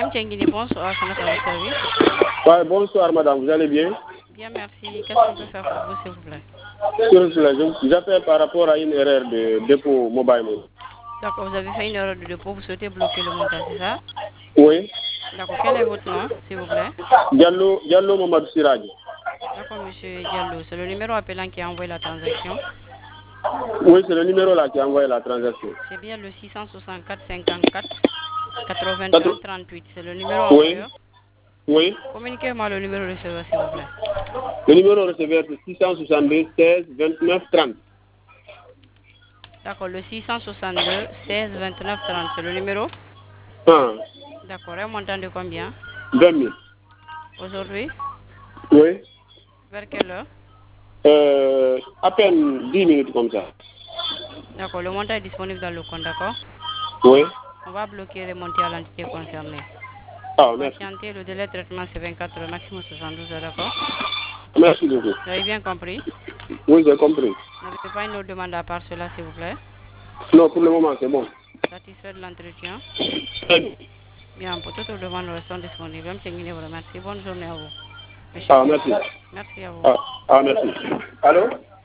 Même Tchenguini, bonsoir, ça à votre service. Ouais, bonsoir madame, vous allez bien? Bien, merci. Qu'est-ce qu'on peut faire pour vous, s'il vous plaît? J'appelle par rapport à une erreur de dépôt mobile money. D'accord, vous avez fait une erreur de dépôt, vous souhaitez bloquer le montant, c'est ça? Oui. D'accord, quel est votre nom, s'il vous plaît? Diallo Mamadou Siradji. D'accord, monsieur Diallo, c'est le numéro appelant qui a envoyé la transaction. Oui, c'est le numéro là qui a envoyé la transaction. C'est bien le 664 54 81 38, c'est le numéro envoyeur. Oui. Communiquez-moi le numéro receveur, s'il vous plaît. Le numéro receveur c'est 662 16 29 30. D'accord, le 662 16 29 30, c'est le numéro? Ah. D'accord, un montant de combien? 20 000. Aujourd'hui? Oui. Vers quelle heure? À peine 10 minutes comme ça. D'accord, le montant est disponible dans le compte, d'accord? Oui. On va bloquer et remonter à l'entité concernée. Ah, merci. Patientez, le délai de traitement c'est 24 heures, maximum 72 heures, d'accord? Merci beaucoup. Vous avez bien compris? Oui, j'ai compris. Vous n'avez pas une autre demande à part cela, s'il vous plaît? Non, pour le moment, c'est bon. Satisfait de l'entretien? Très bien. Bien, pour toutes les demandes, nous restons disponibles. Même si vous remercie. Bonne journée à vous. Monsieur. Ah, merci. Merci à vous. Ah, merci. Allô?